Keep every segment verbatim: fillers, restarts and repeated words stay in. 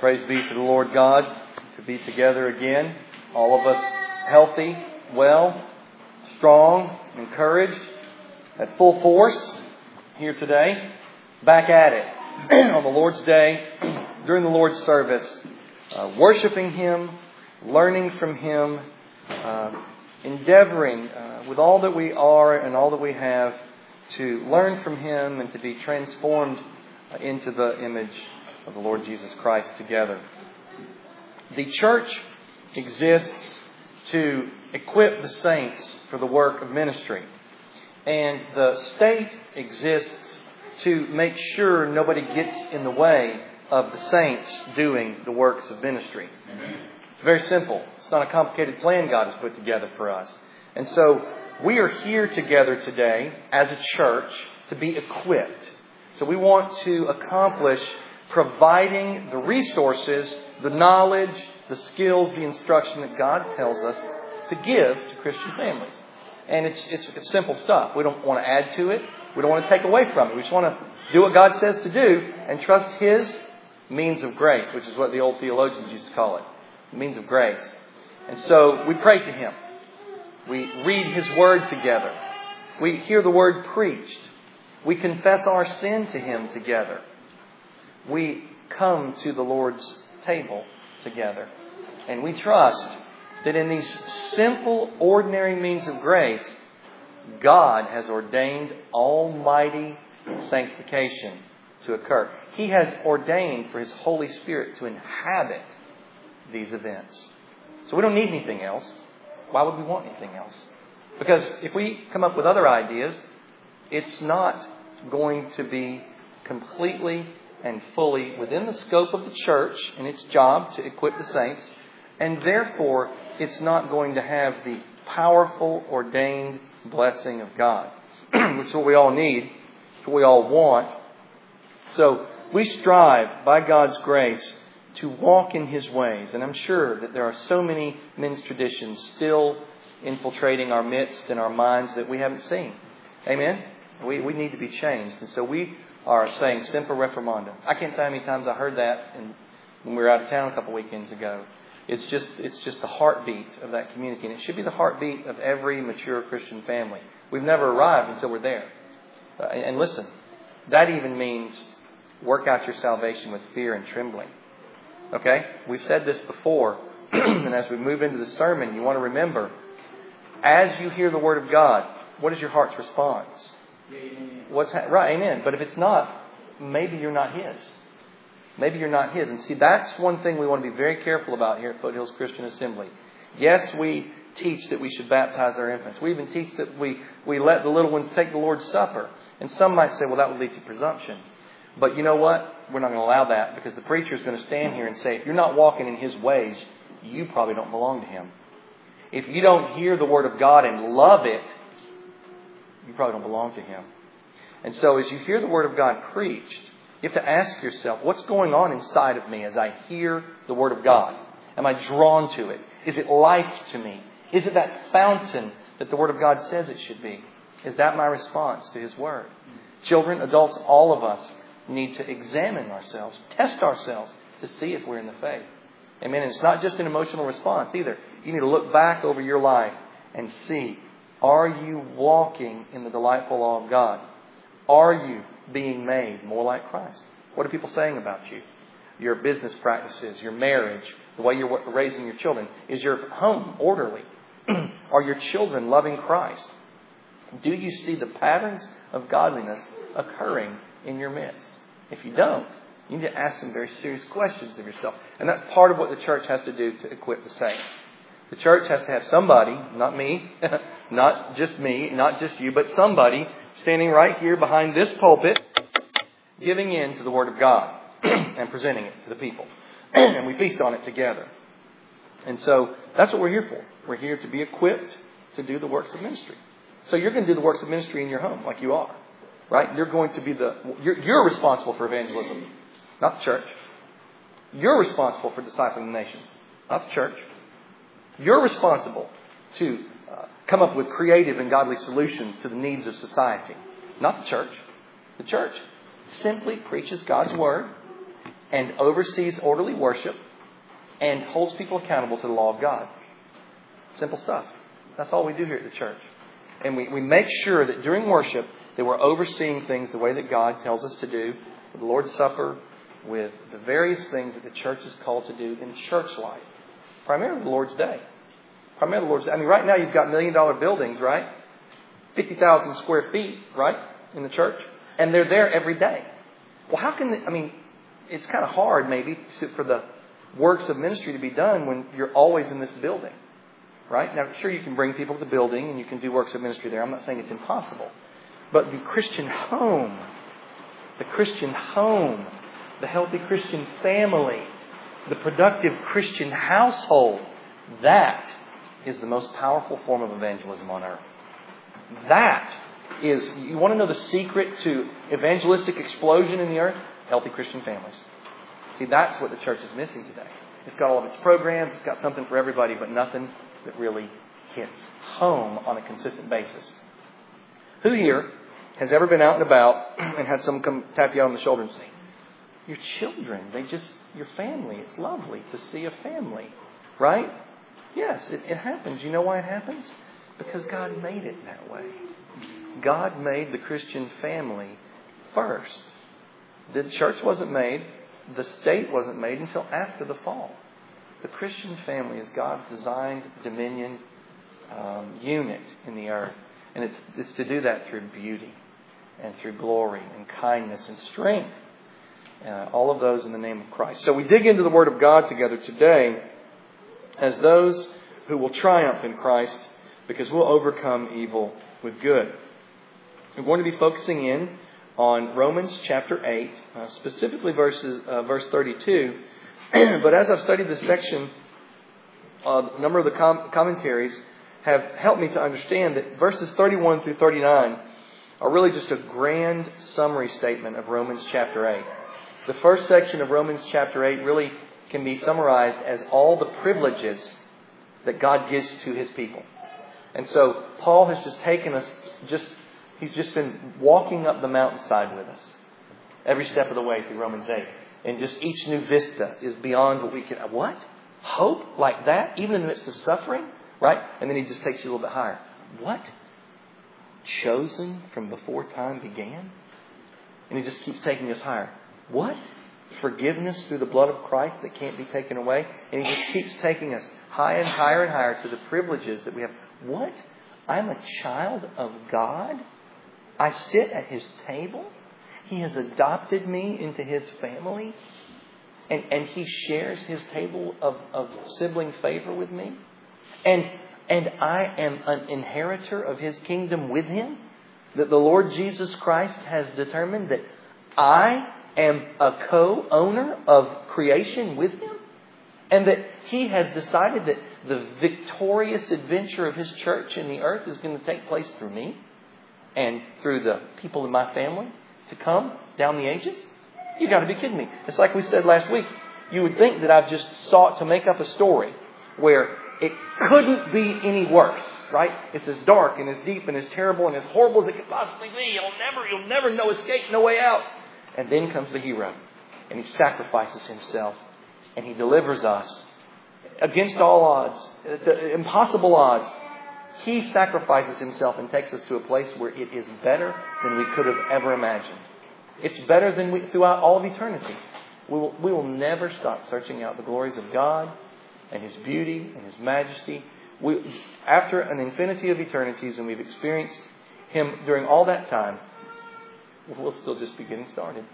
Praise be to the Lord God to be together again. All of us healthy, well, strong, encouraged, at full force here today. Back at it on the Lord's Day, during the Lord's service, uh, worshiping Him, learning from Him, uh, endeavoring uh, with all that we are and all that we have to learn from Him and to be transformed into the image of the Lord Jesus Christ together. The church exists to equip the saints for the work of ministry. And the state exists to make sure nobody gets in the way of the saints doing the works of ministry. Amen. It's very simple. It's not a complicated plan God has put together for us. And so we are here together today as a church to be equipped. So we want to accomplish providing the resources, the knowledge, the skills, the instruction that God tells us to give to Christian families. And it's, it's, it's simple stuff. We don't want to add to it. We don't want to take away from it. We just want to do what God says to do and trust His means of grace, which is what the old theologians used to call it. Means of grace. And so we pray to Him. We read His Word together. We hear the Word preached. We confess our sin to Him together. We come to the Lord's table together. And we trust that in these simple, ordinary means of grace, God has ordained almighty sanctification to occur. He has ordained for His Holy Spirit to inhabit these events. So we don't need anything else. Why would we want anything else? Because if we come up with other ideas, it's not going to be completely and fully within the scope of the church and its job to equip the saints. And therefore, it's not going to have the powerful, ordained blessing of God, which is what we all need, what we all want. So we strive, by God's grace, to walk in His ways. And I'm sure that there are so many men's traditions still infiltrating our midst and our minds that we haven't seen. Amen? We we need to be changed. And so we are saying Semper Reformanda. I can't tell you how many times I heard that in, when we were out of town a couple weekends ago. It's just it's just the heartbeat of that community. And it should be the heartbeat of every mature Christian family. We've never arrived until we're there. Uh, and listen, that even means work out your salvation with fear and trembling. Okay? We've said this before. And as we move into the sermon, you want to remember, as you hear the Word of God, what is your heart's response? Amen. What's ha- right, amen. But if it's not, maybe you're not His. Maybe you're not His. And see, that's one thing we want to be very careful about here at Foothills Christian Assembly. Yes, we teach that we should baptize our infants. We even teach that we, we let the little ones take the Lord's Supper. And some might say, well, that would lead to presumption. But you know what? We're not going to allow that, because the preacher is going to stand here and say, if you're not walking in His ways, you probably don't belong to Him. If you don't hear the Word of God and love it, you probably don't belong to Him. And so as you hear the Word of God preached, you have to ask yourself, what's going on inside of me as I hear the Word of God? Am I drawn to it? Is it life to me? Is it that fountain that the Word of God says it should be? Is that my response to His Word? Children, adults, all of us need to examine ourselves, test ourselves to see if we're in the faith. Amen. And it's not just an emotional response either. You need to look back over your life and see, are you walking in the delightful law of God? Are you being made more like Christ? What are people saying about you? Your business practices, your marriage, the way you're raising your children. Is your home orderly? Are your children loving Christ? Do you see the patterns of godliness occurring in your midst? If you don't, you need to ask some very serious questions of yourself. And that's part of what the church has to do to equip the saints. The church has to have somebody, not me, not just me, not just you, but somebody standing right here behind this pulpit, giving in to the Word of God and presenting it to the people. And we feast on it together. And so that's what we're here for. We're here to be equipped to do the works of ministry. So you're going to do the works of ministry in your home like you are. Right? You're going to be the... You're, you're responsible for evangelism, not the church. You're responsible for discipling the nations, not the church. You're responsible to uh, come up with creative and godly solutions to the needs of society, not the church. The church simply preaches God's Word and oversees orderly worship and holds people accountable to the law of God. Simple stuff. That's all we do here at the church. And we, we make sure that during worship that we're overseeing things the way that God tells us to do, with the Lord's Supper, with the various things that the church is called to do in church life. Primarily the Lord's Day. Primarily the Lord's Day. I mean, right now you've got million dollar buildings, right? fifty thousand square feet, right? In the church. And they're there every day. Well, how can, they, I mean, it's kind of hard maybe to, for the works of ministry to be done when you're always in this building. Right? Now, sure, you can bring people to the building and you can do works of ministry there. I'm not saying it's impossible. But the Christian home, the Christian home, the healthy Christian family, the productive Christian household, that is the most powerful form of evangelism on earth. That is, you want to know the secret to evangelistic explosion in the earth? Healthy Christian families. See, that's what the church is missing today. It's got all of its programs, it's got something for everybody, but nothing that really hits home on a consistent basis. Who here has ever been out and about and had someone come tap you on the shoulder and say, your children, they just, your family, it's lovely to see a family, right? Yes, it, it happens. You know why it happens? Because God made it that way. God made the Christian family first. The church wasn't made, the state wasn't made until after the fall. The Christian family is God's designed dominion um, unit in the earth. And it's, it's to do that through beauty and through glory and kindness and strength. Uh, all of those in the name of Christ. So we dig into the Word of God together today as those who will triumph in Christ because we'll overcome evil with good. We're going to be focusing in on Romans chapter eight, uh, specifically verses uh, verse thirty-two. But as I've studied this section, uh, a number of the com- commentaries have helped me to understand that verses thirty-one through thirty-nine are really just a grand summary statement of Romans chapter eight. The first section of Romans chapter eight really can be summarized as all the privileges that God gives to His people. And so Paul has just taken us, just he's just been walking up the mountainside with us every step of the way through Romans eight. And just each new vista is beyond what we can... What? Hope like that? Even in the midst of suffering? Right? And then he just takes you a little bit higher. What? Chosen from before time began? And he just keeps taking us higher. What? Forgiveness through the blood of Christ that can't be taken away? And he just keeps taking us higher and higher and higher to the privileges that we have. What? I'm a child of God? I sit at His table? He has adopted me into His family? And, and He shares His table of, of sibling favor with me? And, and I am an inheritor of His kingdom with Him? That the Lord Jesus Christ has determined that I am a co-owner of creation with Him? And that He has decided that the victorious adventure of His church in the earth is going to take place through me and through the people in my family to come down the ages? You've got to be kidding me. It's like we said last week. You would think that I've just sought to make up a story where it couldn't be any worse, right? It's as dark and as deep and as terrible and as horrible as it could possibly be. You'll never, you'll never know escape, no way out. And then comes the hero, and He sacrifices Himself, and He delivers us against all odds, the impossible odds. He sacrifices Himself and takes us to a place where it is better than we could have ever imagined. It's better than we, throughout all of eternity. We will, we will never stop searching out the glories of God and His beauty and His majesty. We, after an infinity of eternities, and we've experienced Him during all that time, we'll still just be getting started.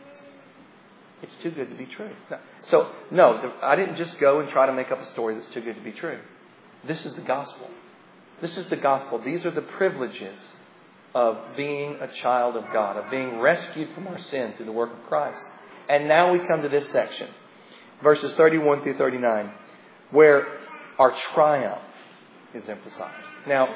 It's too good to be true. So, no, I didn't just go and try to make up a story that's too good to be true. This is the gospel. This is the gospel. These are the privileges of being a child of God, of being rescued from our sin through the work of Christ. And now we come to this section, verses thirty-one through thirty-nine, where our triumph is emphasized. Now,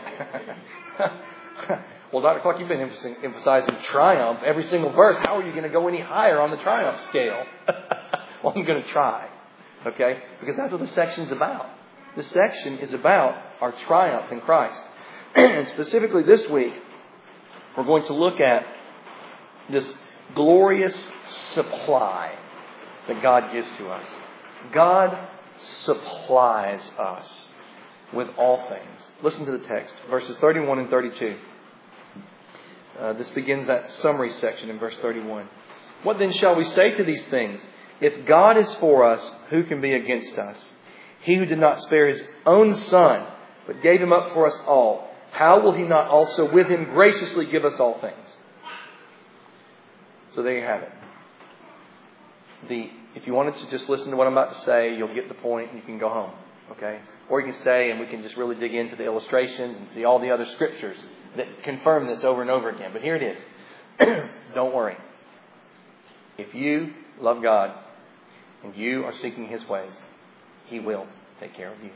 well, Doctor Clark, you've been emphasizing triumph every single verse. How are you going to go any higher on the triumph scale? Well, I'm going to try, okay? Because that's what the section's about. This section is about our triumph in Christ. And specifically this week, we're going to look at this glorious supply that God gives to us. God supplies us with all things. Listen to the text, verses thirty-one and thirty-two. Uh, this begins that summary section in verse thirty-one. What then shall we say to these things? If God is for us, who can be against us? He who did not spare His own Son, but gave Him up for us all, how will He not also with Him graciously give us all things? So there you have it. The, if you wanted to just listen to what I'm about to say, you'll get the point and you can go home. Okay? Or you can stay and we can just really dig into the illustrations and see all the other scriptures that confirm this over and over again. But here it is. Don't worry. If you love God and you are seeking His ways, He will take care of you.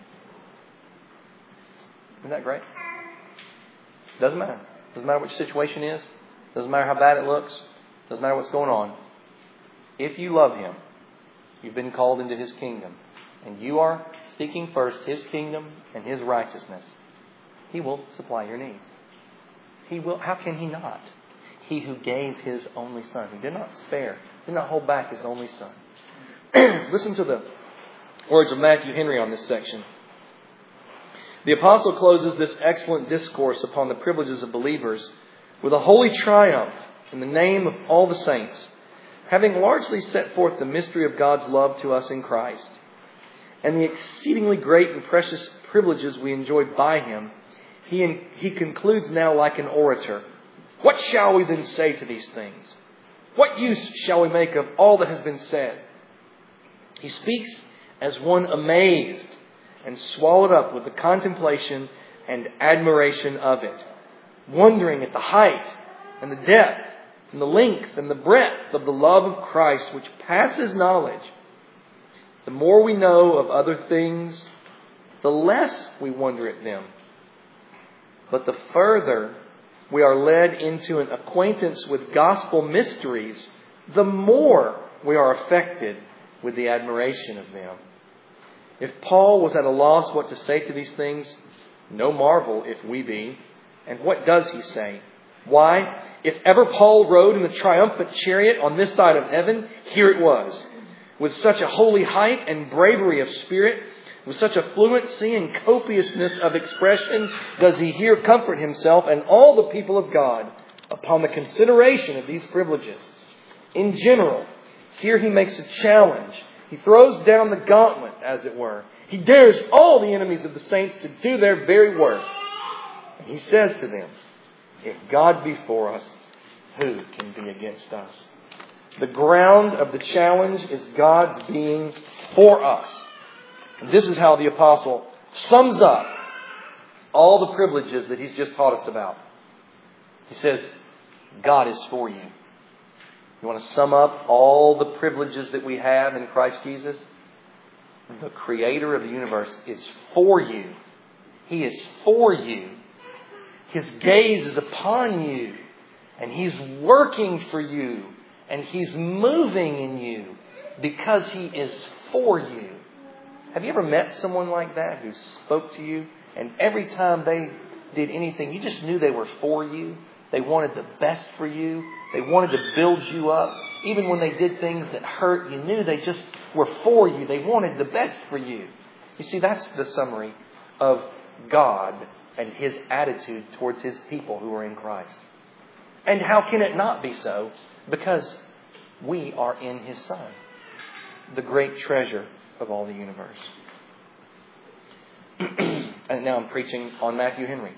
Isn't that great? Doesn't matter. Doesn't matter what your situation is. Doesn't matter how bad it looks. Doesn't matter what's going on. If you love Him, you've been called into His kingdom, and you are seeking first His kingdom and His righteousness, He will supply your needs. He will. How can He not? He who gave His only Son, who did not spare, did not hold back His only Son. Listen to the words of Matthew Henry on this section. The apostle closes this excellent discourse upon the privileges of believers with a holy triumph in the name of all the saints, having largely set forth the mystery of God's love to us in Christ and the exceedingly great and precious privileges we enjoy by Him. He, he concludes now like an orator. What shall we then say to these things? What use shall we make of all that has been said? He speaks as one amazed and swallowed up with the contemplation and admiration of it, wondering at the height and the depth and the length and the breadth of the love of Christ, which passes knowledge. The more we know of other things, the less we wonder at them. But the further we are led into an acquaintance with gospel mysteries, the more we are affected with the admiration of them. If Paul was at a loss what to say to these things, no marvel if we be. And what does he say? Why, if ever Paul rode in the triumphant chariot on this side of heaven, here it was. With such a holy height and bravery of spirit, with such a fluency and copiousness of expression, does he here comfort himself and all the people of God upon the consideration of these privileges. In general, here he makes a challenge. He throws down the gauntlet, as it were. He dares all the enemies of the saints to do their very worst. And he says to them, if God be for us, who can be against us? The ground of the challenge is God's being for us. And this is how the apostle sums up all the privileges that he's just taught us about. He says, God is for you. You want to sum up all the privileges that we have in Christ Jesus? The Creator of the universe is for you. He is for you. His gaze is upon you. And He's working for you. And He's moving in you because He is for you. Have you ever met someone like that who spoke to you and every time they did anything, you just knew they were for you? They wanted the best for you. They wanted to build you up. Even when they did things that hurt, you knew they just were for you. They wanted the best for you. You see, that's the summary of God and His attitude towards His people who are in Christ. And how can it not be so? Because we are in His Son, the great treasure of all the universe. And now I'm preaching on Matthew Henry.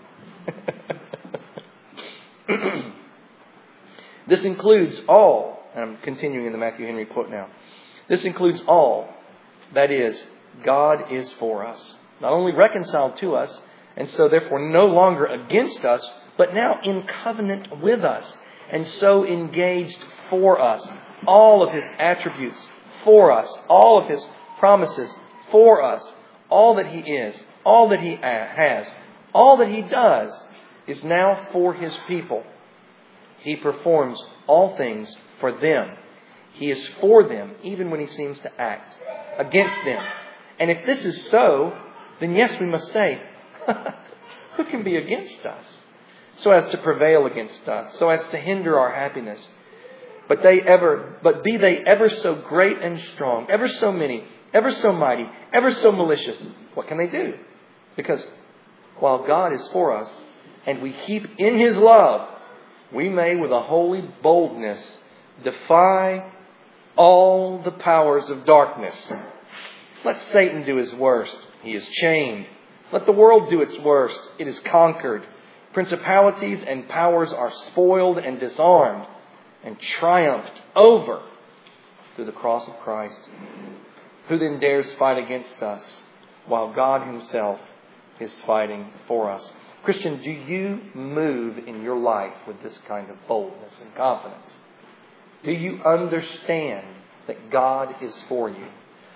This includes all, and I'm continuing in the Matthew Henry quote now. This includes all, that is, God is for us. Not only reconciled to us, and so therefore no longer against us, but now in covenant with us, and so engaged for us. All of His attributes for us, all of His promises for us, all that He is, all that He has, all that He does is now for His people. He performs all things for them. He is for them even when He seems to act against them. And if this is so, then yes, we must say, who can be against us? So as to prevail against us, so as to hinder our happiness. But they ever, but be they ever so great and strong, ever so many, ever so mighty, ever so malicious, what can they do? Because while God is for us and we keep in His love, we may with a holy boldness defy all the powers of darkness. Let Satan do his worst. He is chained. Let the world do its worst. It is conquered. Principalities and powers are spoiled and disarmed and triumphed over through the cross of Christ. Who then dares fight against us while God Himself is fighting for us? Christian, do you move in your life with this kind of boldness and confidence? Do you understand that God is for you?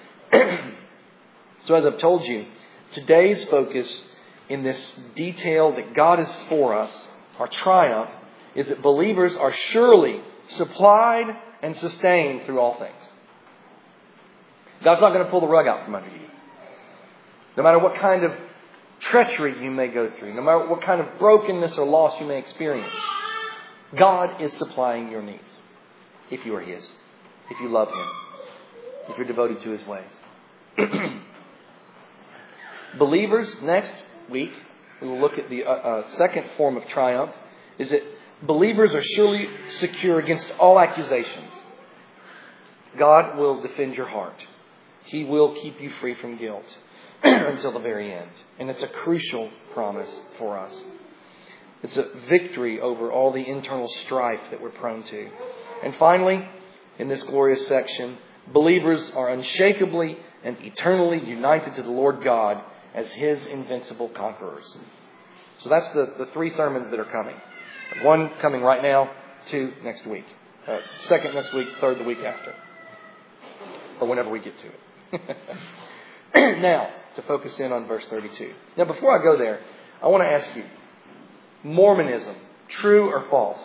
So as I've told you, today's focus in this detail that God is for us, our triumph, is that believers are surely supplied and sustained through all things. God's not going to pull the rug out from under you. No matter what kind of treachery you may go through, no matter what kind of brokenness or loss you may experience, God is supplying your needs. If you are His, if you love Him, if you're devoted to His ways. Believers, next week, we will look at the uh, uh, second form of triumph, is that believers are surely secure against all accusations. God will defend your heart. He will keep you free from guilt until the very end. And it's a crucial promise for us. It's a victory over all the internal strife that we're prone to. And finally, in this glorious section, believers are unshakably and eternally united to the Lord God as His invincible conquerors. So that's the, the three sermons that are coming. One coming right now, two next week. Uh, second next week, third the week after. Or whenever we get to it. Now, to focus in on verse thirty-two. Now, before I go there, I want to ask you, Mormonism, true or false?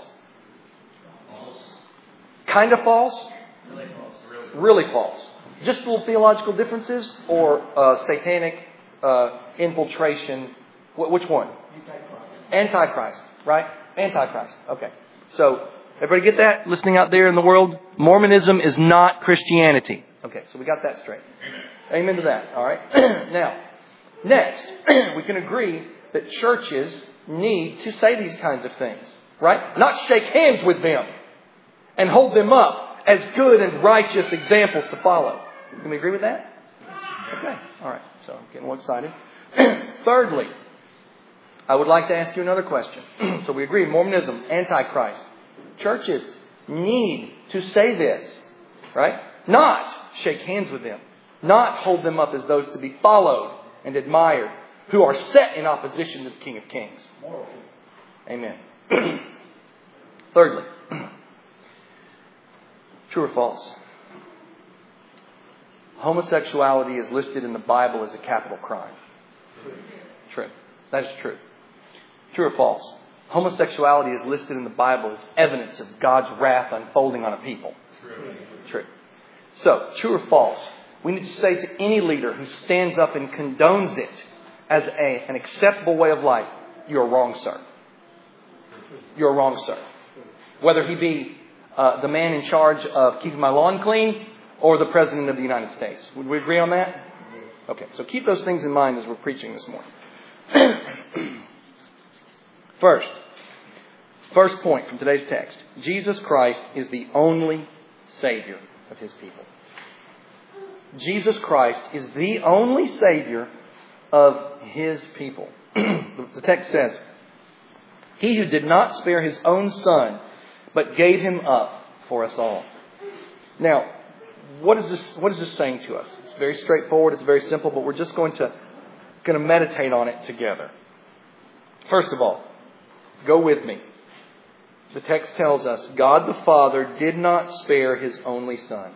Kind of false? Really false. Really false. Just little theological differences or uh, satanic uh, infiltration? Wh- which one? Antichrist. Antichrist, right? Antichrist. Okay. So, everybody get that? Listening out there in the world? Mormonism is not Christianity. Okay, so we got that straight. Amen to that. All right. Now, next, we can agree that churches need to say these kinds of things, right? Not shake hands with them and hold them up as good and righteous examples to follow. Can we agree with that? Okay. All right. So I'm getting more excited. Thirdly, I would like to ask you another question. So we agree, Mormonism, Antichrist. Churches need to say this, right? Not shake hands with them. Not hold them up as those to be followed and admired, who are set in opposition to the King of Kings. Amen. Thirdly, true or false? Homosexuality is listed in the Bible as a capital crime. True. That is true. True or false? Homosexuality is listed in the Bible as evidence of God's wrath unfolding on a people. True. True. So, true or false? We need to say to any leader who stands up and condones it as a, an acceptable way of life, you're wrong, sir. You're wrong, sir. Whether he be uh, the man in charge of keeping my lawn clean or the President of the United States. Would we agree on that? Okay, so keep those things in mind as we're preaching this morning. First, first point from today's text. Jesus Christ is the only Savior of His people. Jesus Christ is the only Savior of His people. The text says, He who did not spare His own Son, but gave Him up for us all. Now, what is this, what is this saying to us? It's very straightforward, it's very simple, but we're just going to, going to meditate on it together. First of all, go with me. The text tells us, God the Father did not spare His only Son.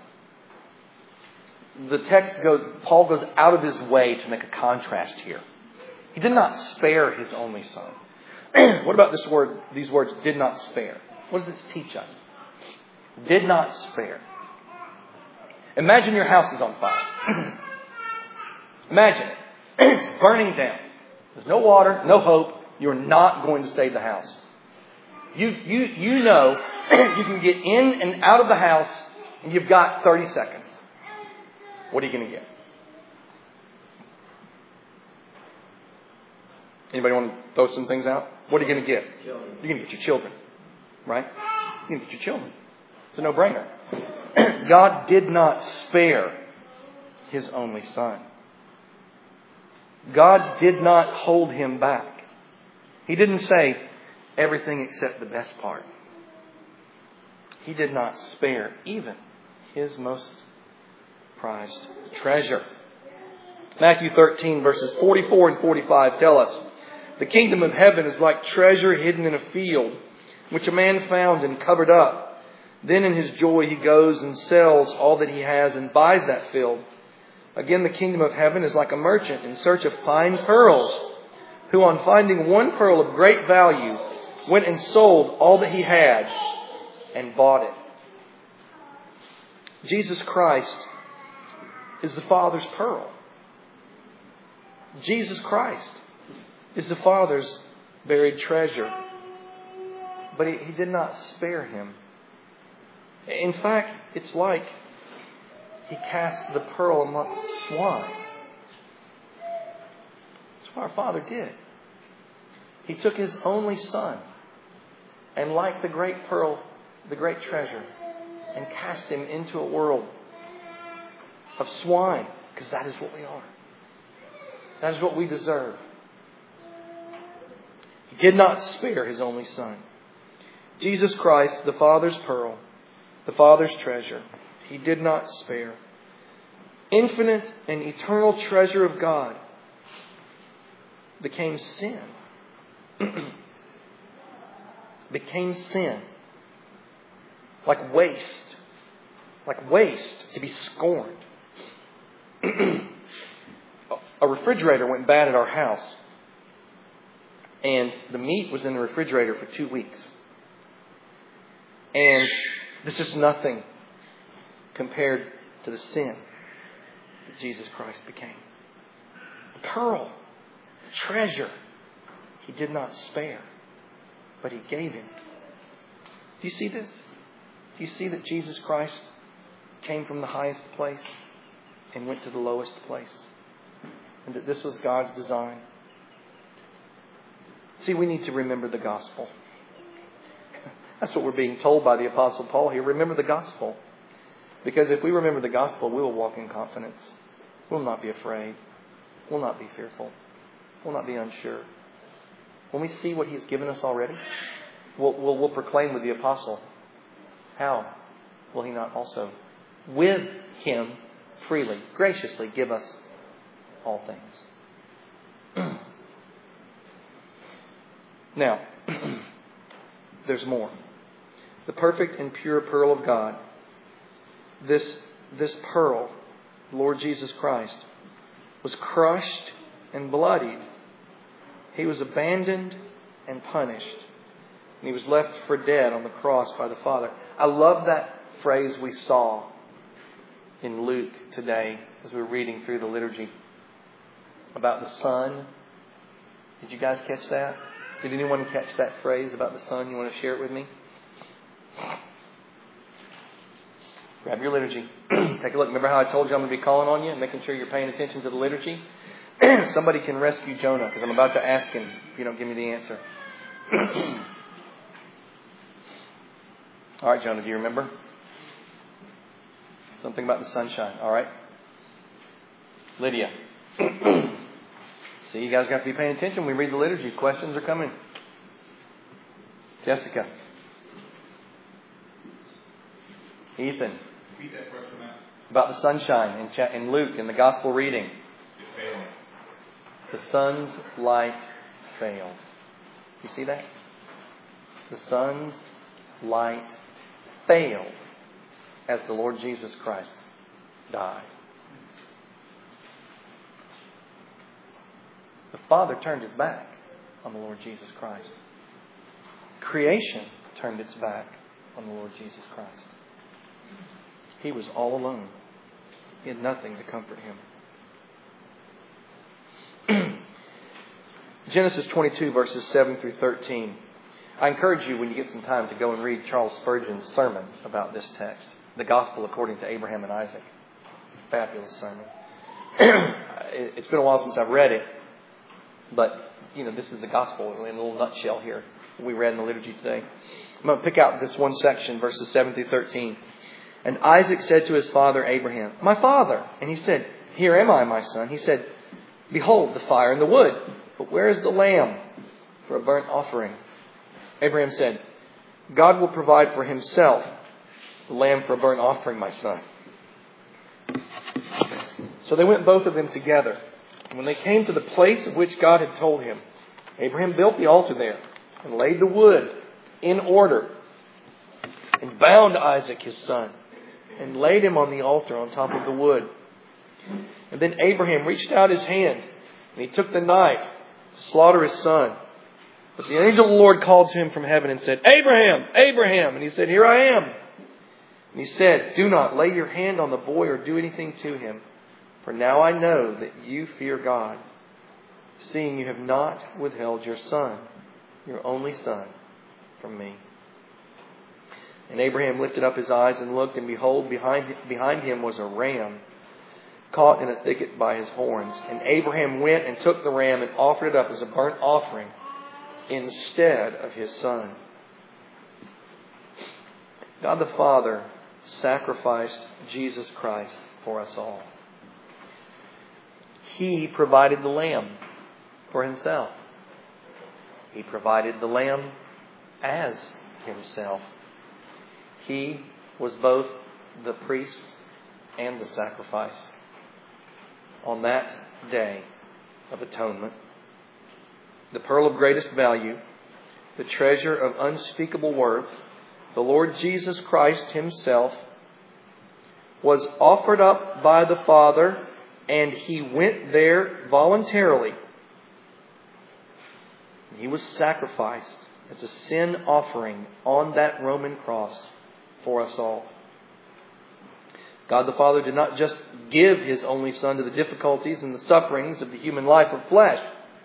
The text goes, Paul goes out of his way to make a contrast here. He did not spare His only Son. What about this word, these words, did not spare? What does this teach us? Did not spare. Imagine your house is on fire. Imagine it. It's burning down. There's no water, no hope. You're not going to save the house. You, you, you know you can get in and out of the house and you've got thirty seconds. What are you going to get? Anybody want to throw some things out? What are you going to get? Children. You're going to get your children. Right? You're going to get your children. It's a no-brainer. God did not spare His only Son. God did not hold Him back. He didn't say everything except the best part. He did not spare even His most prized treasure. Matthew thirteen verses forty-four and forty-five tell us, the kingdom of heaven is like treasure hidden in a field, which a man found and covered up. Then in his joy he goes and sells all that he has and buys that field. Again, the kingdom of heaven is like a merchant in search of fine pearls, who on finding one pearl of great value went and sold all that he had and bought it. Jesus Christ is the Father's pearl. Jesus Christ is the Father's buried treasure. But he, he did not spare Him. In fact, it's like He cast the pearl amongst swine. That's what our Father did. He took His only Son and, like the great pearl, the great treasure, and cast Him into a world of swine, because that is what we are. That is what we deserve. He did not spare His only Son. Jesus Christ, the Father's pearl, the Father's treasure, He did not spare. Infinite and eternal treasure of God became sin. became sin. Like waste. Like waste to be scorned. A refrigerator went bad at our house. And the meat was in the refrigerator for two weeks. And this is nothing compared to the sin that Jesus Christ became. The pearl, the treasure, He did not spare, but He gave Him. Do you see this? Do you see that Jesus Christ came from the highest place and went to the lowest place? And that this was God's design? See, we need to remember the gospel. That's what we're being told by the Apostle Paul here. Remember the gospel. Because if we remember the gospel, we will walk in confidence. We'll not be afraid. We'll not be fearful. We'll not be unsure. When we see what He's given us already, we'll, we'll, we'll proclaim with the Apostle, how will He not also, with Him, freely, graciously give us all things? Now, there's more. The perfect and pure pearl of God, this, this pearl, Lord Jesus Christ, was crushed and bloodied. He was abandoned and punished. And He was left for dead on the cross by the Father. I love that phrase we saw in Luke today as we were reading through the liturgy about the Son. Did you guys catch that? Did anyone catch that phrase about the Son? You want to share it with me? Grab your liturgy. Take a look. Remember how I told you I'm going to be calling on you and making sure you're paying attention to the liturgy? Somebody can rescue Jonah, because I'm about to ask him if you don't give me the answer. All right, Jonah, do you remember? Something about the sunshine. All right. Lydia. See, you guys got to be paying attention when we read the liturgy. Questions are coming. Jessica. Ethan. Repeat that question now. About the sunshine in, cha- in Luke in the gospel reading. It failed. The sun's light failed. You see that? The sun's light failed as the Lord Jesus Christ died. The Father turned His back on the Lord Jesus Christ. Creation turned its back on the Lord Jesus Christ. He was all alone. He had nothing to comfort Him. Genesis twenty-two, verses seven through thirteen. I encourage you, when you get some time, to go and read Charles Spurgeon's sermon about this text, The Gospel According to Abraham and Isaac. Fabulous sermon. It's been a while since I've read it, but, you know, this is the gospel in a little nutshell here we read in the liturgy today. I'm going to pick out this one section, verses seven through thirteen. And Isaac said to his father Abraham, "My father." And he said, "Here am I, my son." He said, "Behold the fire and the wood, but where is the lamb for a burnt offering?" Abraham said, "God will provide for himself the lamb for a burnt offering, my son." So they went both of them together. When they came to the place of which God had told him, Abraham built the altar there and laid the wood in order and bound Isaac his son and laid him on the altar on top of the wood. And then Abraham reached out his hand and he took the knife to slaughter his son. But the angel of the Lord called to him from heaven and said, "Abraham, Abraham." And he said, "Here I am." And he said, "Do not lay your hand on the boy or do anything to him. For now I know that you fear God, seeing you have not withheld your son, your only son, from me." And Abraham lifted up his eyes and looked, and behold, behind, behind him was a ram caught in a thicket by his horns. And Abraham went and took the ram and offered it up as a burnt offering instead of his son. God the Father sacrificed Jesus Christ for us all. He provided the lamb for himself. He provided the lamb as himself. He was both the priest and the sacrifice. On that day of atonement, the pearl of greatest value, the treasure of unspeakable worth, the Lord Jesus Christ himself was offered up by the Father, and he went there voluntarily. He was sacrificed as a sin offering on that Roman cross for us all. God the Father did not just give his only Son to the difficulties and the sufferings of the human life of flesh.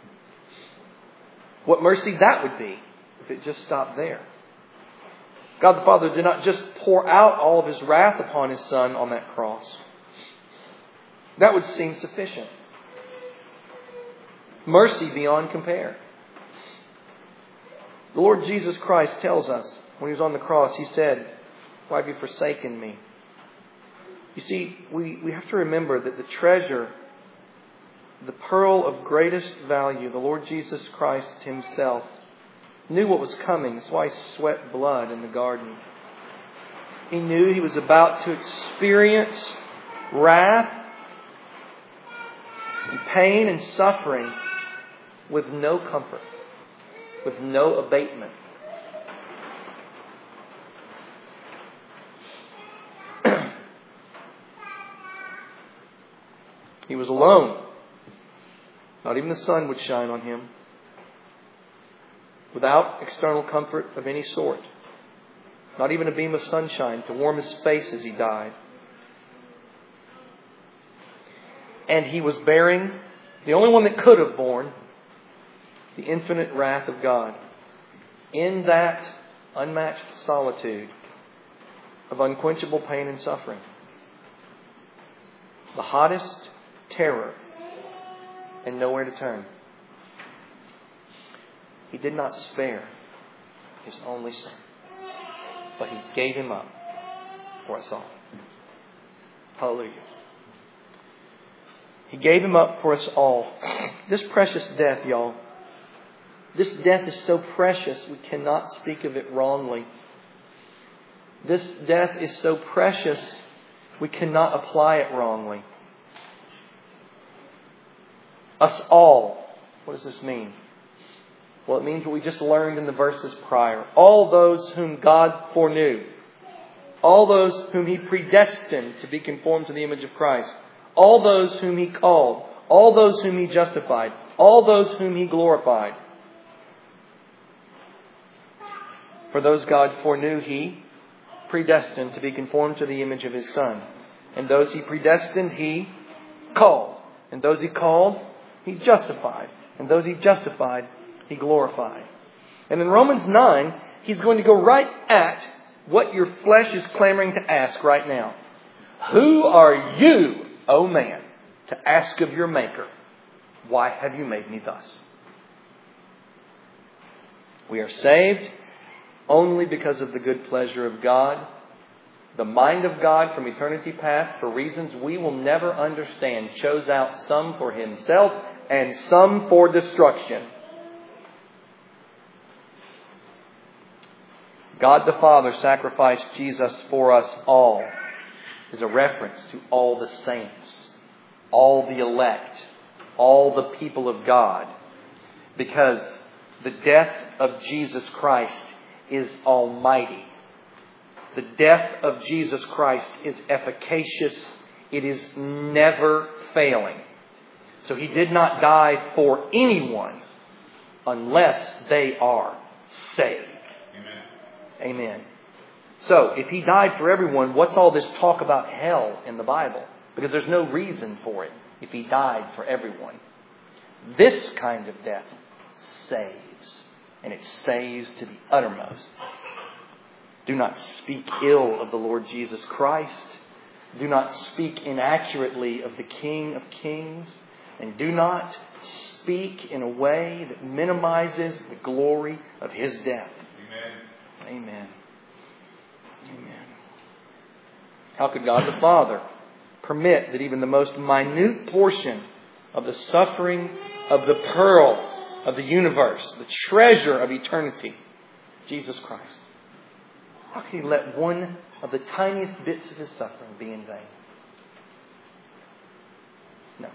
What mercy that would be if it just stopped there. God the Father did not just pour out all of his wrath upon his Son on that cross. That would seem sufficient. Mercy beyond compare. The Lord Jesus Christ tells us when he was on the cross, he said, "Why have you forsaken me?" You see, we, we have to remember that the treasure, the pearl of greatest value, the Lord Jesus Christ himself, knew what was coming. That's why he sweat blood in the garden. He knew he was about to experience wrath, and pain and suffering with no comfort, with no abatement. He was alone. Not even the sun would shine on him. Without external comfort of any sort. Not even a beam of sunshine to warm his face as he died. And he was bearing, the only one that could have borne, the infinite wrath of God. In that unmatched solitude of unquenchable pain and suffering. The hottest terror and nowhere to turn. He did not spare his only Son, but he gave him up for us all. Hallelujah. He gave him up for us all. This precious death, y'all, this death is so precious we cannot speak of it wrongly. This death is so precious we cannot apply it wrongly. Us all. What does this mean? Well, it means what we just learned in the verses prior. All those whom God foreknew. All those whom he predestined to be conformed to the image of Christ. All those whom he called. All those whom he justified. All those whom he glorified. For those God foreknew, he predestined to be conformed to the image of his Son. And those he predestined, he called. And those he called, he justified. And those he justified, he glorified. And in Romans nine, he's going to go right at what your flesh is clamoring to ask right now. Who are you, O man, to ask of your Maker, why have you made me thus? We are saved only because of the good pleasure of God. The mind of God from eternity past, for reasons we will never understand, chose out some for Himself and some for destruction. God the Father sacrificed Jesus for us all is a reference to all the saints, all the elect, all the people of God. Because the death of Jesus Christ is almighty. The death of Jesus Christ is efficacious. It is never failing. So He did not die for anyone unless they are saved. Amen. Amen. So, if He died for everyone, what's all this talk about hell in the Bible? Because there's no reason for it if He died for everyone. This kind of death saves. And it saves to the uttermost. Do not speak ill of the Lord Jesus Christ. Do not speak inaccurately of the King of Kings. And do not speak in a way that minimizes the glory of His death. Amen. Amen. Amen. How could God the Father permit that even the most minute portion of the suffering of the pearl of the universe, the treasure of eternity, Jesus Christ, how can He let one of the tiniest bits of His suffering be in vain? No.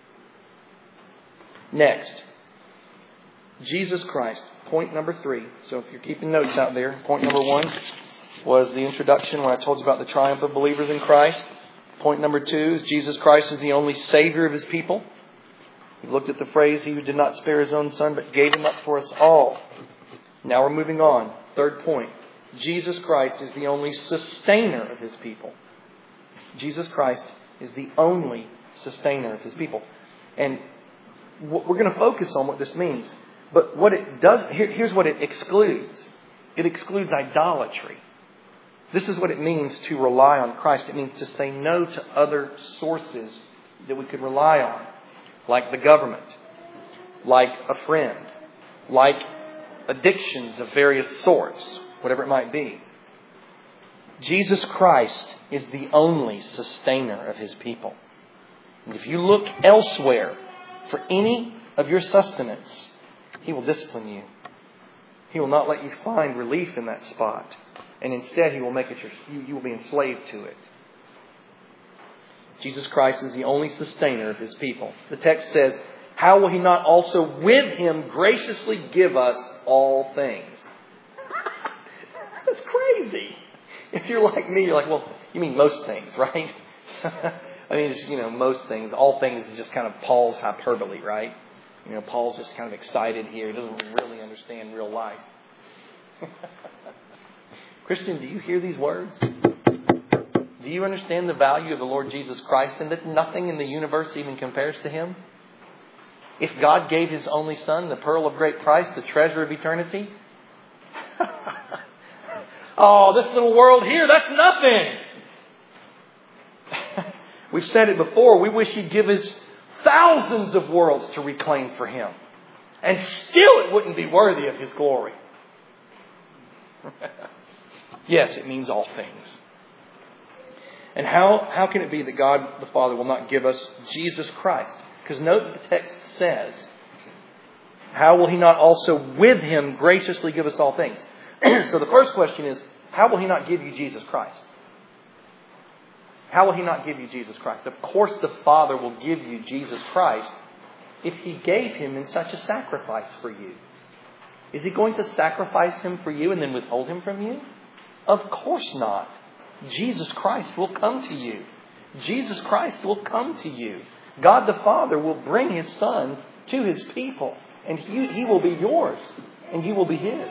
Next, Jesus Christ. Point number three. So if you're keeping notes out there, point number one was the introduction when I told you about the triumph of believers in Christ. Point number two is Jesus Christ is the only Savior of His people. We looked at the phrase, He who did not spare His own Son, but gave Him up for us all. Now we're moving on. Third point. Jesus Christ is the only sustainer of His people. Jesus Christ is the only sustainer of His people. And we're going to focus on what this means. But what it does, here, here's what it excludes. It excludes idolatry. This is what it means to rely on Christ. It means to say no to other sources that we could rely on. Like the government. Like a friend. Like addictions of various sorts. Whatever it might be. Jesus Christ is the only sustainer of His people. And if you look elsewhere for any of your sustenance, He will discipline you. He will not let you find relief in that spot. And instead He will make it your, you, you will be enslaved to it. Jesus Christ is the only sustainer of His people. The text says, how will He not also with Him graciously give us all things? That's crazy. If you're like me, you're like, well, you mean most things, right? I mean, it's, you know, most things. All things is just kind of Paul's hyperbole, right? You know, Paul's just kind of excited here. He doesn't really understand real life. Christian, do you hear these words? Do you understand the value of the Lord Jesus Christ and that nothing in the universe even compares to Him? If God gave His only Son, the pearl of great price, the treasure of eternity, oh, this little world here, that's nothing. We've said it before. We wish He'd give us thousands of worlds to reclaim for Him. And still it wouldn't be worthy of His glory. Yes, it means all things. And how, how can it be that God the Father will not give us Jesus Christ? Because note that the text says, how will He not also with Him graciously give us all things? So the first question is, how will He not give you Jesus Christ? How will He not give you Jesus Christ? Of course the Father will give you Jesus Christ if He gave Him in such a sacrifice for you. Is He going to sacrifice Him for you and then withhold Him from you? Of course not. Jesus Christ will come to you. Jesus Christ will come to you. God the Father will bring His Son to His people. And He, he will be yours. And you will be His.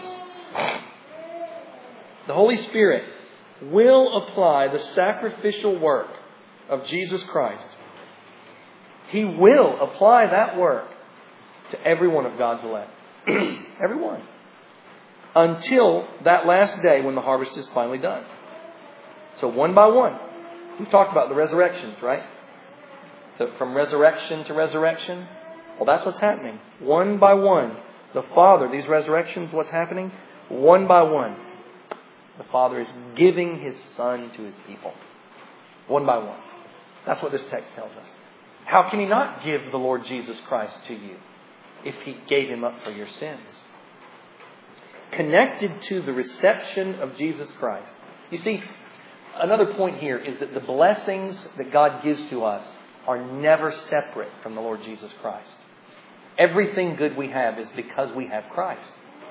The Holy Spirit will apply the sacrificial work of Jesus Christ. He will apply that work to every one of God's elect. Every one. until that last day when the harvest is finally done. So one by one. We've talked about the resurrections, right? So from resurrection to resurrection. Well, that's what's happening. One by one. The Father, these resurrections, what's happening? One by one. The Father is giving His Son to His people. One by one. That's what this text tells us. How can He not give the Lord Jesus Christ to you if He gave Him up for your sins? Connected to the reception of Jesus Christ. You see, another point here is that the blessings that God gives to us are never separate from the Lord Jesus Christ. Everything good we have is because we have Christ.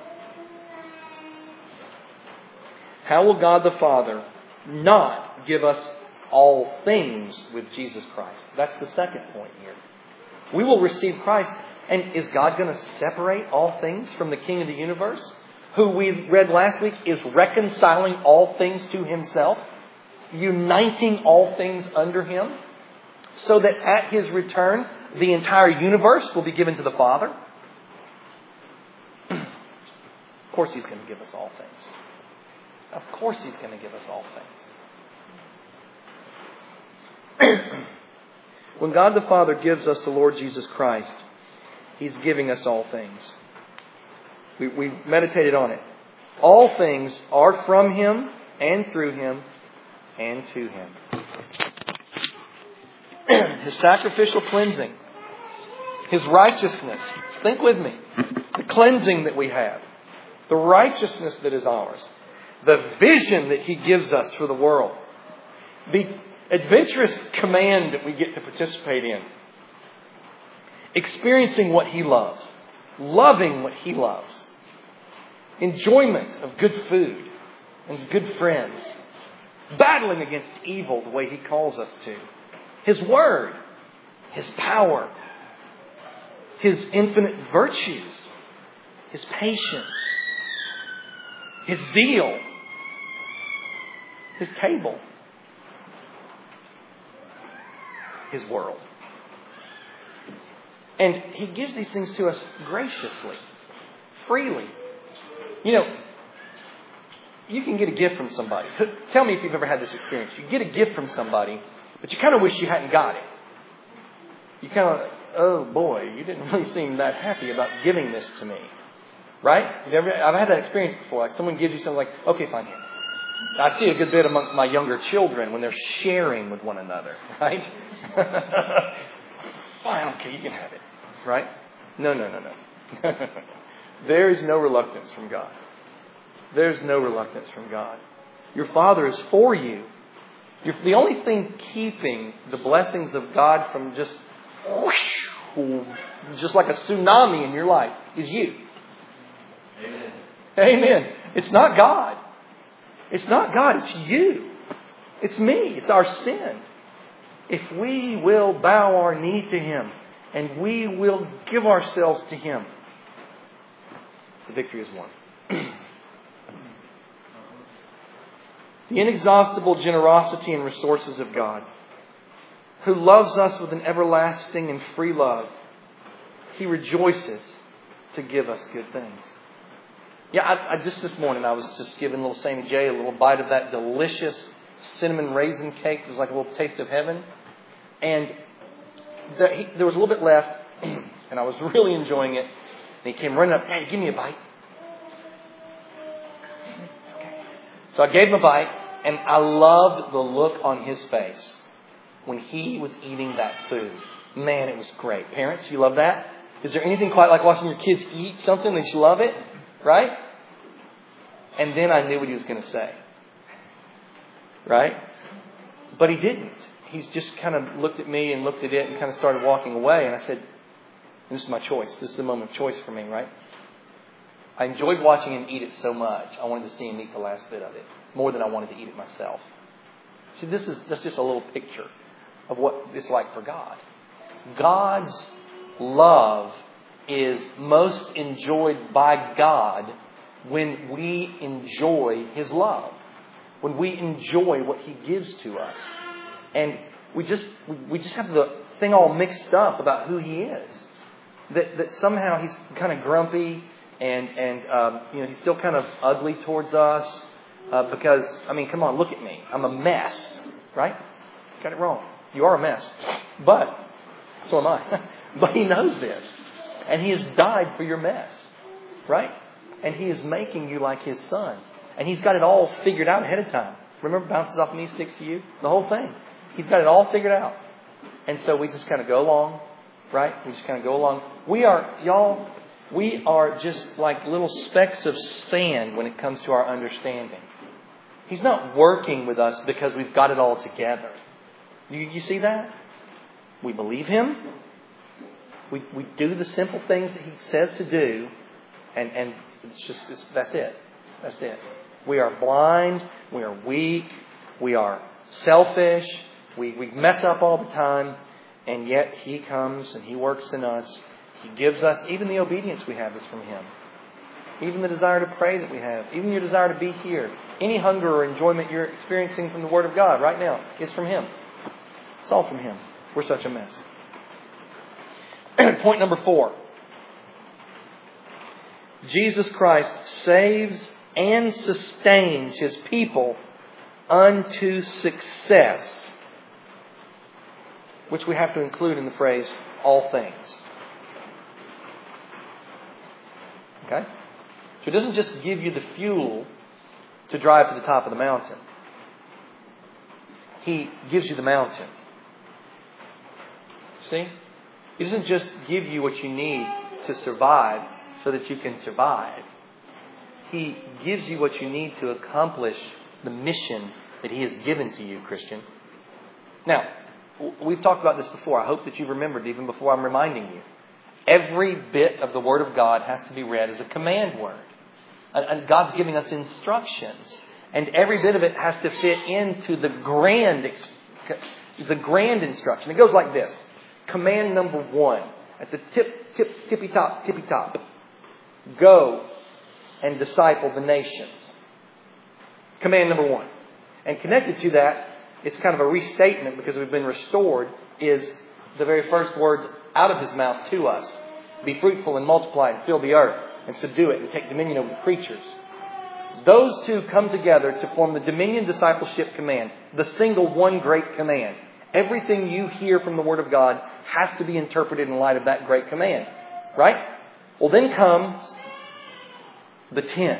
How will God the Father not give us all things with Jesus Christ? That's the second point here. We will receive Christ. And is God going to separate all things from the King of the universe, who we read last week is reconciling all things to Himself, uniting all things under Him, so that at His return, the entire universe will be given to the Father? Of course He's going to give us all things. Of course He's going to give us all things. When God the Father gives us the Lord Jesus Christ, He's giving us all things. We, we meditated on it. All things are from Him and through Him and to Him. His sacrificial cleansing. His righteousness. Think with me. The cleansing that we have. The righteousness that is ours. The vision that He gives us for the world. The adventurous command that we get to participate in. Experiencing what He loves. Loving what He loves. Enjoyment of good food and good friends. Battling against evil the way He calls us to. His Word. His power. His infinite virtues. His patience. His zeal. His table. His world. And He gives these things to us graciously, freely. You know, you can get a gift from somebody. Tell me if you've ever had this experience. You get a gift from somebody, but you kind of wish you hadn't got it. You kind of, oh boy, you didn't really seem that happy about giving this to me. Right? You've ever, I've had that experience before. Like someone gives you something like, okay, fine, here. I see a good bit amongst my younger children when they're sharing with one another. Right? Fine, okay, you can have it. Right? No, no, no, no. There is no reluctance from God. There's no reluctance from God. Your Father is for you. You're, the only thing keeping the blessings of God from just whoosh, just like a tsunami in your life is you. Amen. Amen. It's not God. It's not God. It's you. It's me. It's our sin. If we will bow our knee to Him and we will give ourselves to Him, the victory is won. The inexhaustible generosity and resources of God, who loves us with an everlasting and free love, He rejoices to give us good things. Yeah, I, I just this morning I was just giving little Sammy J a little bite of that delicious cinnamon raisin cake. It was like a little taste of heaven. And the, he, there was a little bit left, and I was really enjoying it. And he came running up, "Hey, give me a bite." Okay. So I gave him a bite, and I loved the look on his face when he was eating that food. Man, it was great. Parents, you love that? Is there anything quite like watching your kids eat something that you love it? Right? And then I knew what he was going to say. Right? But he didn't. He's just kind of looked at me and looked at it and kind of started walking away. And I said, this is my choice. This is a moment of choice for me, right? I enjoyed watching him eat it so much. I wanted to see him eat the last bit of it. More than I wanted to eat it myself. See, this is that's just a little picture of what it's like for God. God's love is most enjoyed by God when we enjoy His love. When we enjoy what He gives to us. And we just we just have the thing all mixed up about who He is. That that somehow He's kind of grumpy. And, and um, you know, he's still kind of ugly towards us uh, because, I mean, come on, look at me. I'm a mess, right? Got it wrong. You are a mess. But, so am I. But he knows this. And he has died for your mess, right? And he is making you like his son. And he's got it all figured out ahead of time. Remember, bounces off me, sticks to you? The whole thing. He's got it all figured out. And so we just kind of go along, right? We just kind of go along. We are, y'all, we are just like little specks of sand when it comes to our understanding. He's not working with us because we've got it all together. You, you see that? We believe him. We we do the simple things that he says to do. And, and it's just, it's, that's it. That's it. We are blind. We are weak. We are selfish. We, we mess up all the time. And yet he comes and he works in us. He gives us, even the obedience we have is from him. Even the desire to pray that we have. Even your desire to be here. Any hunger or enjoyment you're experiencing from the Word of God right now is from him. It's all from him. We're such a mess. Point number four. Jesus Christ saves and sustains his people unto success, which we have to include in the phrase, all things. Okay? So it doesn't just give you the fuel to drive to the top of the mountain. He gives you the mountain. See? He doesn't just give you what you need to survive so that you can survive. He gives you what you need to accomplish the mission that he has given to you, Christian. Now, we've talked about this before. I hope that you've remembered even before I'm reminding you. Every bit of the Word of God has to be read as a command word. And God's giving us instructions. And every bit of it has to fit into the grand, the grand instruction. It goes like this. Command number one. At the tip, tip, tippy top, tippy top. Go and disciple the nations. Command number one. And connected to that, it's kind of a restatement because we've been restored, is the very first words out of his mouth to us. Be fruitful and multiply and fill the earth and subdue it and take dominion over the creatures. Those two come together to form the dominion discipleship command, the single one great command. Everything you hear from the Word of God has to be interpreted in light of that great command. Right? Well, then comes the ten.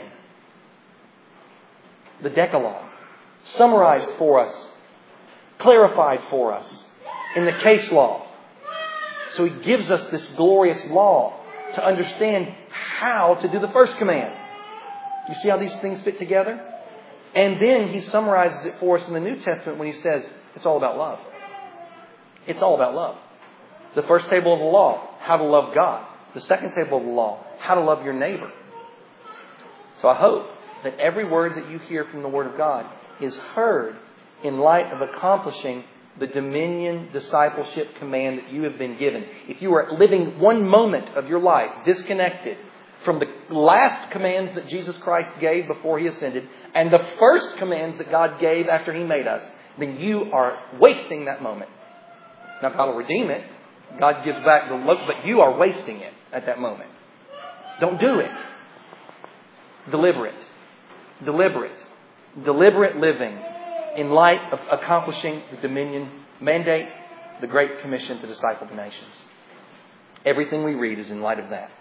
The Decalogue. Summarized for us. Clarified for us in the case law. So he gives us this glorious law to understand how to do the first command. You see how these things fit together? And then he summarizes it for us in the New Testament when he says it's all about love. It's all about love. The first table of the law, how to love God. The second table of the law, how to love your neighbor. So I hope that every word that you hear from the Word of God is heard in light of accomplishing the dominion discipleship command that you have been given. If you are living one moment of your life disconnected from the last commands that Jesus Christ gave before he ascended and the first commands that God gave after he made us, then you are wasting that moment. Now God will redeem it. God gives back the look, but you are wasting it at that moment. Don't do it. Deliberate. Deliberate. Deliberate living in light of accomplishing the dominion mandate, the Great Commission to disciple the nations. Everything we read is in light of that.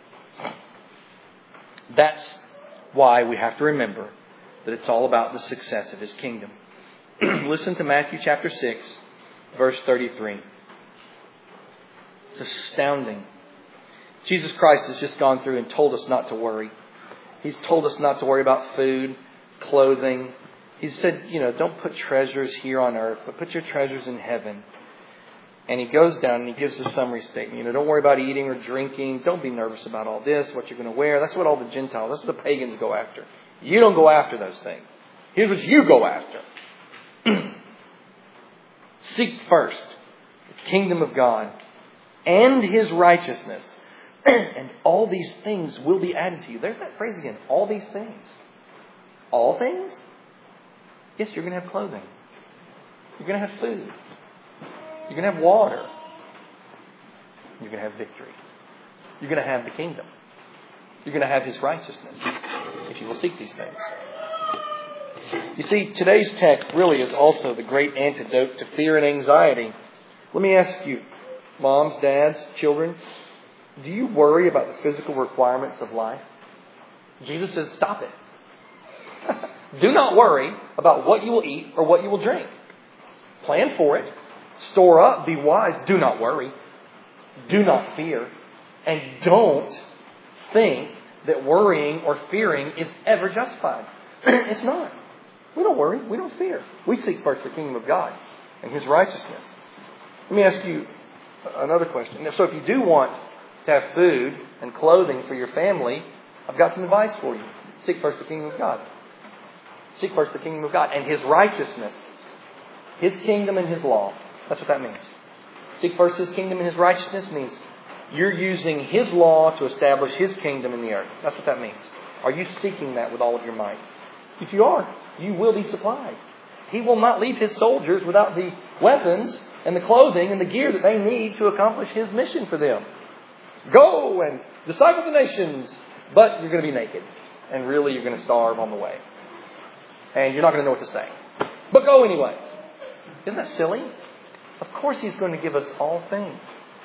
That's why we have to remember that it's all about the success of his kingdom. Listen to Matthew chapter six, verse thirty-three. It's astounding. Jesus Christ has just gone through and told us not to worry. He's told us not to worry about food, clothing. He said, you know, don't put treasures here on earth, but put your treasures in heaven. And he goes down and he gives a summary statement. You know, don't worry about eating or drinking. Don't be nervous about all this, what you're going to wear. That's what all the Gentiles, that's what the pagans go after. You don't go after those things. Here's what you go after. Seek first the kingdom of God and his righteousness. And all these things will be added to you. There's that phrase again. All these things. All things? Yes, you're going to have clothing. You're going to have food. You're going to have water. You're going to have victory. You're going to have the kingdom. You're going to have His righteousness if you will seek these things. You see, today's text really is also the great antidote to fear and anxiety. Let me ask you, moms, dads, children, do you worry about the physical requirements of life? Jesus says, stop it. Do not worry about what you will eat or what you will drink. Plan for it. Store up. Be wise. Do not worry. Do not fear. And don't think that worrying or fearing is ever justified. It's not. We don't worry. We don't fear. We seek first the kingdom of God and His righteousness. Let me ask you another question. So if you do want to have food and clothing for your family, I've got some advice for you. Seek first the kingdom of God. Seek first the kingdom of God and His righteousness. His kingdom and His law. That's what that means. Seek first His kingdom and His righteousness means you're using His law to establish His kingdom in the earth. That's what that means. Are you seeking that with all of your might? If you are, you will be supplied. He will not leave His soldiers without the weapons and the clothing and the gear that they need to accomplish His mission for them. Go and disciple the nations, but you're going to be naked. And really you're going to starve on the way. And you're not going to know what to say. But go anyways. Isn't that silly? Of course He's going to give us all things.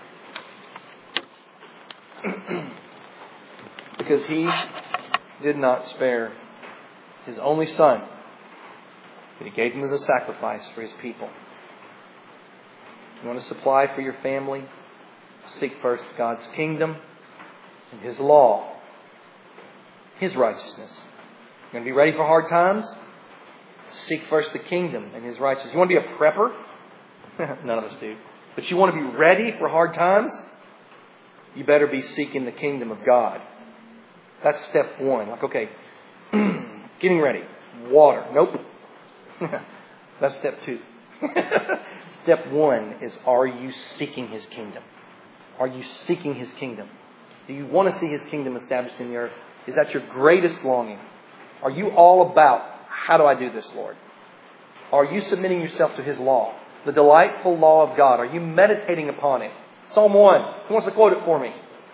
Because He did not spare His only Son, but He gave Him as a sacrifice for His people. You want to supply for your family? Seek first God's kingdom and His law, His righteousness. You want to be ready for hard times? Seek first the kingdom and His righteousness. You want to be a prepper? None of us do. But you want to be ready for hard times? You better be seeking the kingdom of God. That's step one. Like, okay, getting ready. Water. Nope. That's step two. Step one is, are you seeking His kingdom? Are you seeking His kingdom? Do you want to see His kingdom established in the earth? Is that your greatest longing? Are you all about, how do I do this, Lord? Are you submitting yourself to His law? The delightful law of God. Are you meditating upon it? Psalm one. Who wants to quote it for me?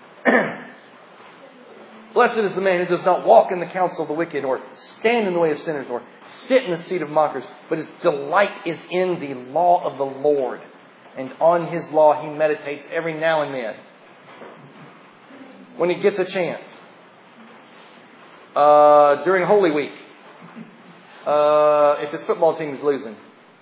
Blessed is the man who does not walk in the counsel of the wicked, or stand in the way of sinners, or sit in the seat of mockers. But his delight is in the law of the Lord. And on His law he meditates every now and then. When he gets a chance. Uh, during Holy Week. Uh, if his football team is losing.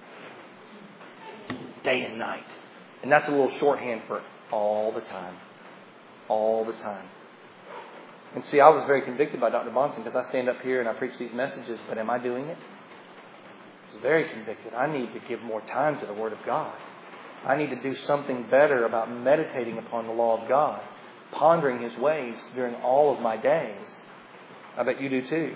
Day and night. And that's a little shorthand for all the time. All the time. And see, I was very convicted by Doctor Bonson because I stand up here and I preach these messages, but am I doing it? I was very convicted. I need to give more time to the Word of God. I need to do something better about meditating upon the law of God, pondering His ways during all of my days. I bet you do too.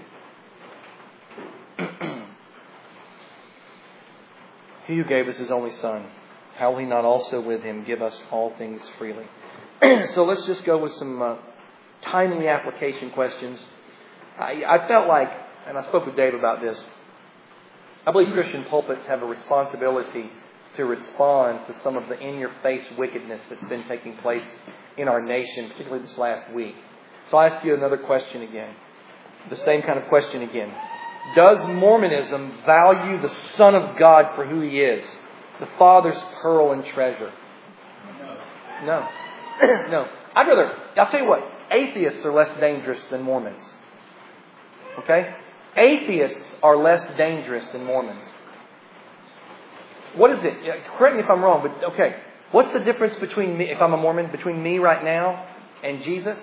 He who gave us His only Son, how will He not also with Him give us all things freely? So let's just go with some uh, timely application questions. I, I felt like, and I spoke with Dave about this, I believe Christian pulpits have a responsibility to respond to some of the in-your-face wickedness that's been taking place in our nation, particularly this last week. So I ask you another question again. The same kind of question again. Does Mormonism value the Son of God for who He is? The Father's pearl and treasure? No. No. I'd rather, I'll tell you what, atheists are less dangerous than Mormons. Okay? Atheists are less dangerous than Mormons. What is it? Correct me if I'm wrong, but okay. What's the difference between me, if I'm a Mormon, between me right now and Jesus?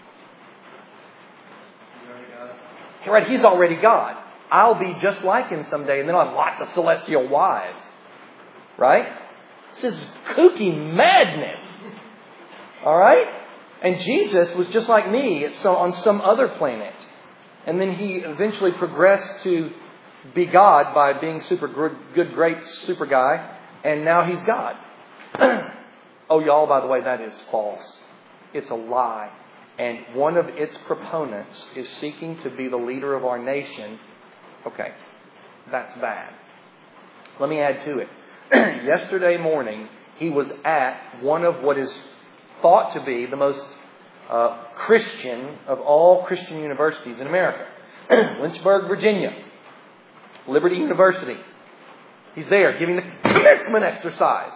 He's already God. Right, He's already God. I'll be just like Him someday, and then I'll have lots of celestial wives. Right? This is kooky madness. Alright? And Jesus was just like me on some other planet. And then He eventually progressed to be God by being super good, great, super guy. And now He's God. Oh, y'all, by the way, that is false. It's a lie. And one of its proponents is seeking to be the leader of our nation. Okay, that's bad. Let me add to it. Yesterday morning, he was at one of what is thought to be the most uh, Christian of all Christian universities in America. Lynchburg, Virginia. Liberty University. He's there giving the commencement exercise.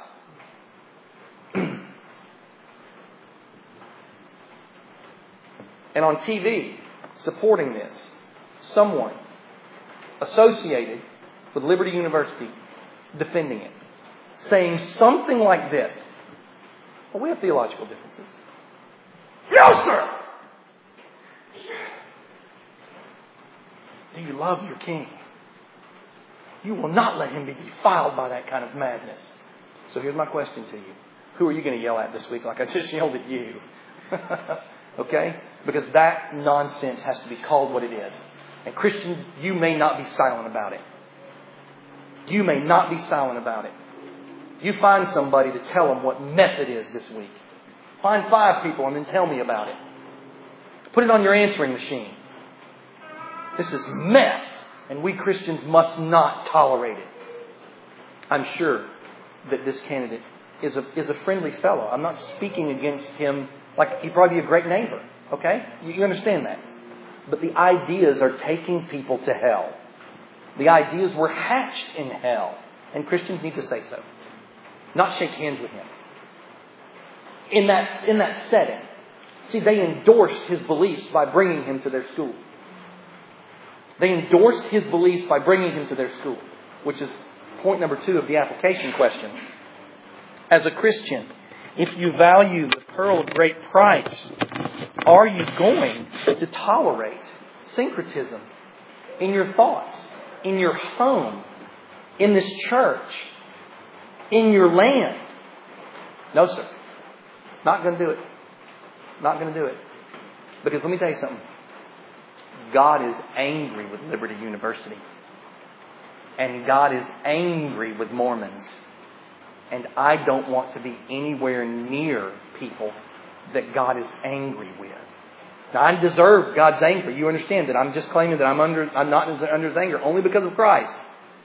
And on T V, supporting this, someone associated with Liberty University defending it, saying something like this. Well, we have theological differences. No, sir! Do you love your king? You will not let him be defiled by that kind of madness. So here's my question to you. Who are you going to yell at this week like I just yelled at you? Okay? Because that nonsense has to be called what it is. And Christian, you may not be silent about it. You may not be silent about it. You find somebody to tell them what mess it is this week. Find five people and then tell me about it. Put it on your answering machine. This is mess. And we Christians must not tolerate it. I'm sure that this candidate is a, is a friendly fellow. I'm not speaking against him like he'd probably be a great neighbor. Okay? You, you understand that. But the ideas are taking people to hell. The ideas were hatched in hell. And Christians need to say so. Not shake hands with him. In that, in that setting. See, they endorsed his beliefs by bringing him to their school. They endorsed his beliefs by bringing him to their school. Which is point number two of the application question. As a Christian, if you value the pearl of great price, are you going to tolerate syncretism in your thoughts, in your home, in this church, in your land? No, sir. Not going to do it. Not going to do it. Because let me tell you something. God is angry with Liberty University. And God is angry with Mormons. And I don't want to be anywhere near people that God is angry with. Now, I deserve God's anger. You understand that I'm just claiming that I'm under, I'm not under His anger only because of Christ.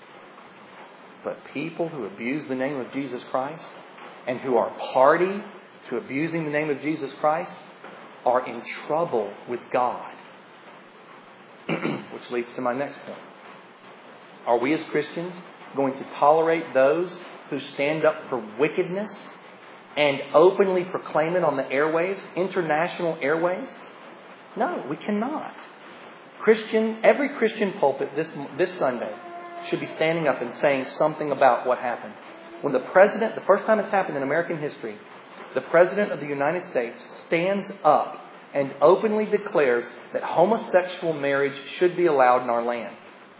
But people who abuse the name of Jesus Christ and who are party to abusing the name of Jesus Christ are in trouble with God. Which leads to my next point. Are we as Christians going to tolerate those who stand up for wickedness and openly proclaim it on the airwaves, international airwaves? No, we cannot. Christian, every Christian pulpit this this Sunday should be standing up and saying something about what happened. When the president, the first time it's happened in American history, the President of the United States stands up and openly declares that homosexual marriage should be allowed in our land.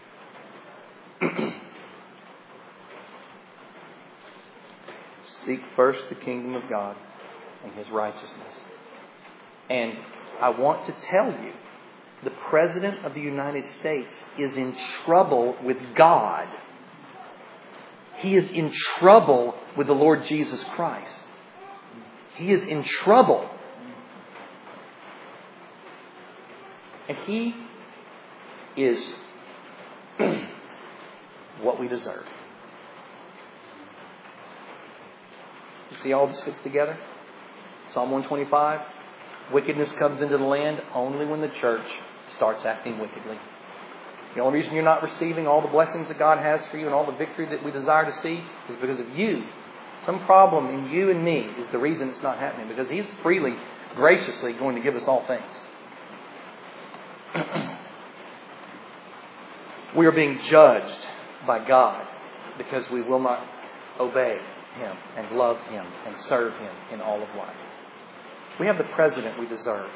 Seek first the kingdom of God and His righteousness. And I want to tell you, the President of the United States is in trouble with God. He is in trouble with the Lord Jesus Christ. He is in trouble. And he is what we deserve. You see all this fits together? Psalm one twenty-five. Wickedness comes into the land only when the church starts acting wickedly. The only reason you're not receiving all the blessings that God has for you and all the victory that we desire to see is because of you. Some problem in you and me is the reason it's not happening. Because He's freely, graciously going to give us all things. We are being judged by God because we will not obey Him and love Him and serve Him in all of life. We have the president we deserve.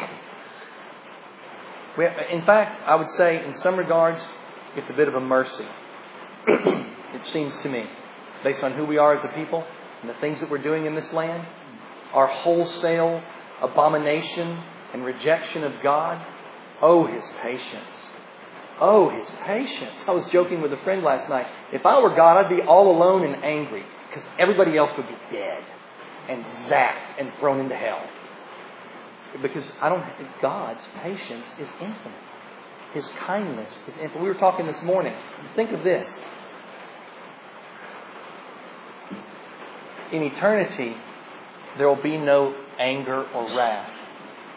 We have, in fact, I would say in some regards, it's a bit of a mercy. It seems to me, based on who we are as a people and the things that we're doing in this land, our wholesale abomination and rejection of God. Oh, His patience. Oh, His patience. I was joking with a friend last night. If I were God, I'd be all alone and angry because everybody else would be dead and zapped and thrown into hell. Because I don't. God's patience is infinite. His kindness is infinite. We were talking this morning. Think of this. In eternity, there will be no anger or wrath.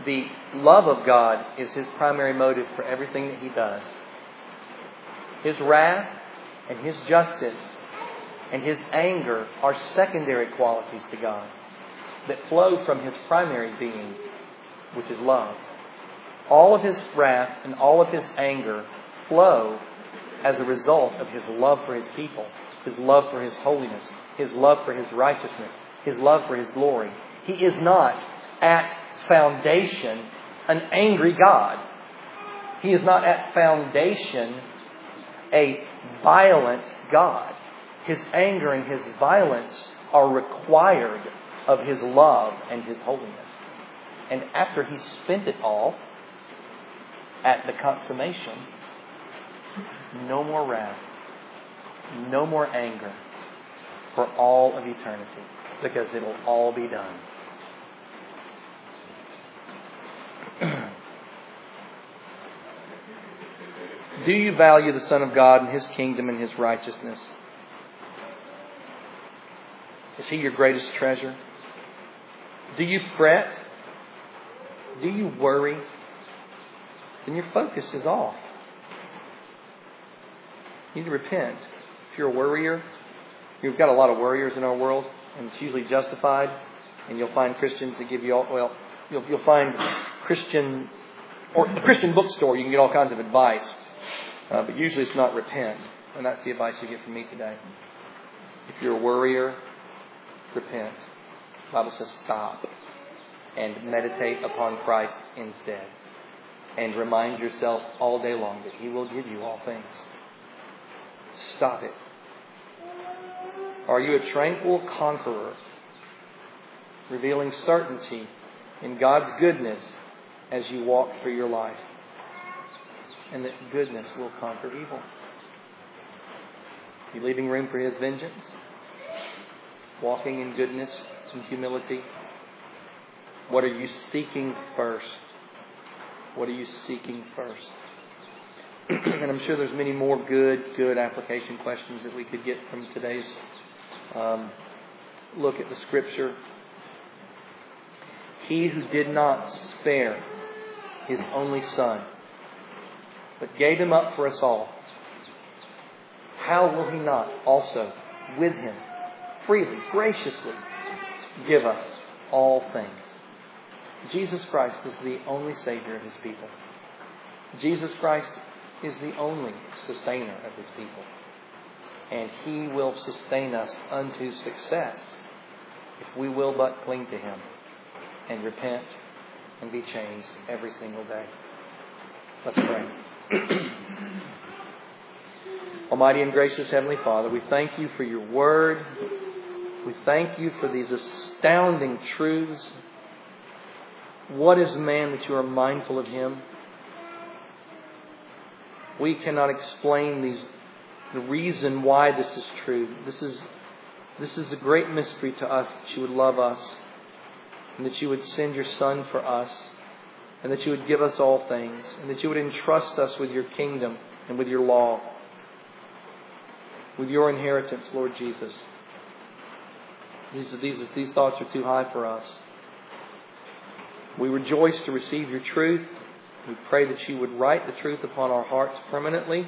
the love of God is His primary motive for everything that He does. His wrath and His justice and His anger are secondary qualities to God that flow from His primary being, which is love. All of His wrath and all of His anger flow as a result of His love for His people, His love for His holiness, His love for His righteousness, His love for His glory. He is not at foundation an angry God. He is not at foundation a violent God. His anger and His violence are required of His love and His holiness. And after He spent it all, at the consummation, no more wrath, no more anger for all of eternity, because it will all be done. Do you value the Son of God and His kingdom and His righteousness? Is He your greatest treasure? Do you fret? Do you worry? Then your focus is off. You need to repent. If you're a worrier, we've got a lot of worriers in our world, and it's usually justified. And you'll find Christians that give you all, well, you'll, you'll find Christian, or a Christian bookstore, you can get all kinds of advice. Uh, but usually it's not repent. And that's the advice you get from me today. If you're a worrier, repent. The Bible says stop and meditate upon Christ instead. And remind yourself all day long that He will give you all things. Stop it. Are you a tranquil conqueror, revealing certainty in God's goodness as you walk through your life? And that goodness will conquer evil. You leaving room for His vengeance? Walking in goodness and humility? What are you seeking first? What are you seeking first? And I'm sure there's many more good, good application questions that we could get from today's um, look at the Scripture. He who did not spare His only Son, but gave Him up for us all, how will He not also with Him freely, graciously give us all things? Jesus Christ is the only Savior of His people. Jesus Christ is the only sustainer of His people. And He will sustain us unto success if we will but cling to Him and repent and be changed every single day. Let's pray. Almighty and gracious Heavenly Father, we thank You for Your Word. We thank You for these astounding truths. What is man that You are mindful of him? We cannot explain these, the reason why this is true. This is, this is a great mystery to us, that You would love us, and that You would send Your Son for us, and that You would give us all things, and that You would entrust us with Your kingdom and with Your law, with Your inheritance, Lord Jesus. These, these, these thoughts are too high for us. We rejoice to receive Your truth. We pray that You would write the truth upon our hearts permanently.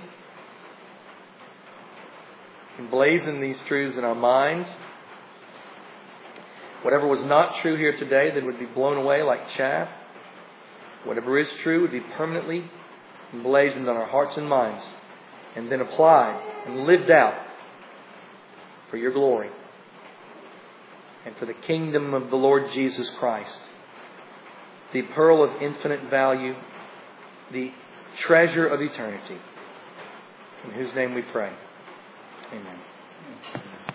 Emblazon these truths in our minds. Whatever was not true here today, that would be blown away like chaff. Whatever is true would be permanently emblazoned on our hearts and minds, and then applied and lived out for Your glory and for the kingdom of the Lord Jesus Christ, the pearl of infinite value, the treasure of eternity, in whose name we pray. Amen.